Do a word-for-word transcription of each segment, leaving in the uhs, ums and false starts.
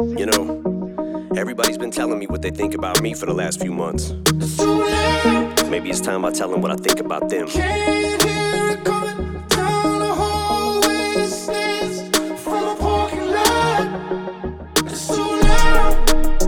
You know, everybody's been telling me what they think about me for the last few months. Maybe it's time I tell them what I think about them. Can't hear it coming down the hallway. It stands from a parking lot. It's so loud.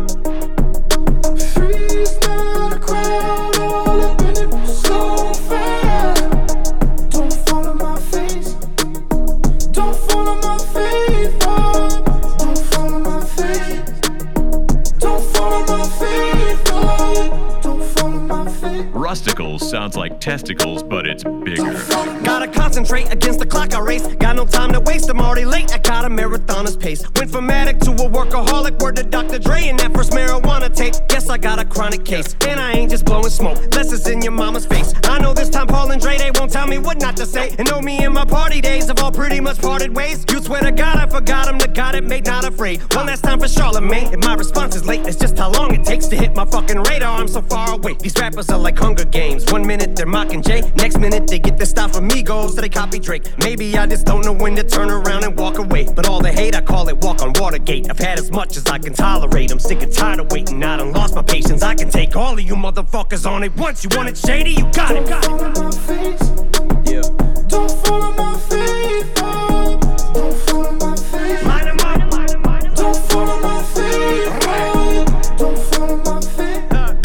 Freeze down the crowd, all up in it so fast. Don't fall on my face. Don't fall on my face. Oh. Don't fall on my face. Don't fall on my face. Oh. Don't fall on my face. Rusticles sounds like testicles, but it's bigger. Gotta concentrate against the clock I race. Got no time to waste, I'm already late. I got a marathoner's pace. Went from addict to a workaholic. Word to Doctor Dre and that first marijuana tape. Guess I got a chronic case. And I ain't just blowing smoke, less it's in your mama's face. I know this time Paul and Dre, they won't tell me what not to say. And know me and my party days have all pretty much parted ways. You swear to God I forgot him, the God it made, not afraid. One last time for Charlemagne. If my response is late, it's just how long it takes to hit my fucking radar. I'm so far away. These rappers are like Hunger Games. One minute they're mocking Jay, next minute they get their style from Migos, so they copy Drake. Maybe I just don't know when to turn around and walk away. But all the hate, I call it walk on Watergate. I've had as much as I can tolerate. I'm sick and tired of waiting. I done lost my patience. I can take all of you motherfuckers on it once. You want it shady? You got it. Don't fall on my face. Yeah. Don't fall on my face. Oh. Don't fall on my face. Line 'em up. Don't fall on my face. Oh. Don't fall on my face.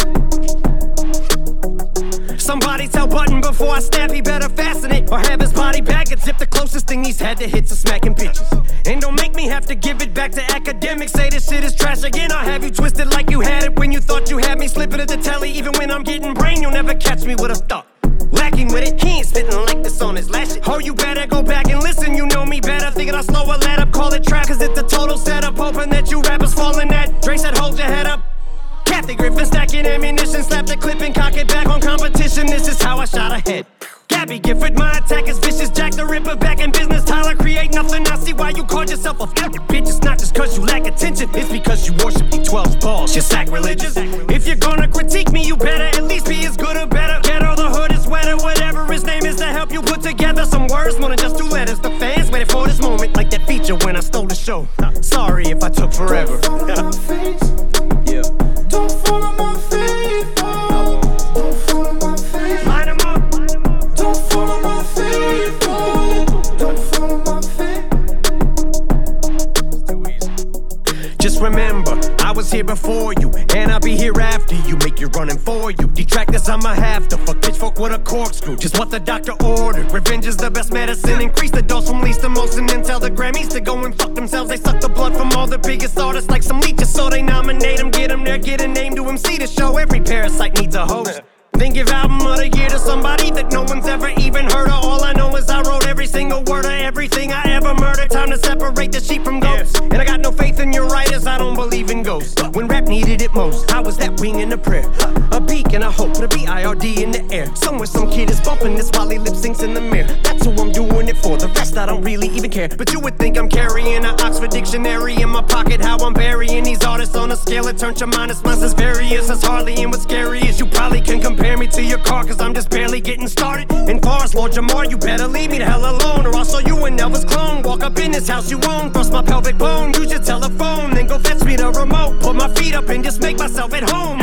Somebody tell Button before I snap, he better fasten it or have his body bag and zip. The closest thing he's had to hits are smacking bitches. And don't make me have to give it back to academics. Say this shit is trash again. I'll have you twisted like you had it when you thought you had me. Slipping at the telly even when I'm getting brain. You'll never catch me with a thought. Lacking with it, he ain't spitting like this on his last shit. Oh, you better go back and listen, you know me better. Thinking I'll slow a let up, call it trap, cause it's a total setup. Hoping that you rappers fall in that. Dre said hold your head up. Kathy Griffin stacking ammunition, slap the clip and cock it back on competition. This is how I shot ahead. Gabby Gifford, my attack is vicious. Jack the Ripper back in business. Tyler create nothing. I see why you called yourself a f***ing bitch. It's not just cause you lack attention, it's because you worship D twelve's balls. You're sacrilegious. If you're gonna critique me, you better at least be as good or better. Ghetto, the hood is wetter, whatever his name is, to help you put together some words. More than just two letters. The fans waited for this moment, like that feature when I stole the show. Sorry if I took forever. Don't fall on my face. Yeah. Don't fall on my face. Oh. Don't fall on my face. Line 'em up. Don't fall on my face. Oh. Don't fall on my face. Too easy. Just remember, I was here before you, and I'll be here after you. Make you running for you. Detractors, I'ma have to fuck pitchfork with a corkscrew. Just what the doctor ordered. Revenge is the best medicine. Increase the dose from least to most, and then tell the Grammys to go and fuck themselves. They suck the blood from all the biggest artists like some leeches, so they nominate them, get them there, get a name to M C to show. Every parasite needs a host. Then give album of the year to somebody that no one's ever even heard of. All I know is I wrote every single word of everything I ever murdered. Time to separate the sheep from goats. And I got no faith in your writers, I don't believe in ghosts. When rap needed it most, I was that wing in a prayer. A beacon, a hope, with a B I R D in the air. Somewhere some kid is bumping this while he lip syncs in the mirror. That's who I'm doing it for, the rest I don't really even care. But you would think I'm carrying an Oxford dictionary in my pocket. How I'm burying these artists on a scale that turns your minus minus as various as hardly. And what's scary is you probably can compare me to your car, cause I'm just barely getting started. And far as Lord Jamar, you better leave me the hell alone, or I'll show you an Elvis clone. Walk up in this house you own, bust my pelvic bone, use your telephone, then go fetch me the remote. Put my feet up and just make myself at home.